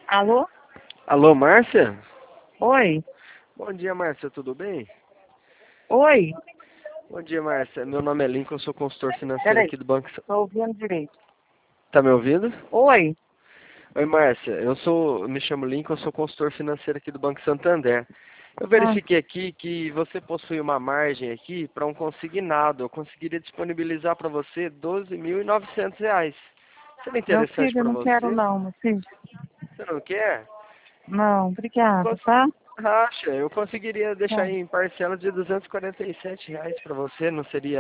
Alô? Alô, Márcia? Oi? Bom dia, Márcia, tudo bem? Oi? Bom dia, Márcia. Meu nome é Lincoln, eu sou consultor financeiro Peraí, aqui do Banco... tô ouvindo direito. Tá me ouvindo? Oi? Oi, Márcia. Me chamo Lincoln, eu sou consultor financeiro aqui do Banco Santander. Eu Ah, verifiquei aqui que você possui uma margem aqui para um consignado. Eu conseguiria disponibilizar para você R$ 12.900. Seria meu interessante filho, eu para não quero você? não, meu filho. Você não quer? Não, obrigada, Cons- tá? Racha, eu conseguiria deixar Tá. em parcela de R$ 247 para você, não seria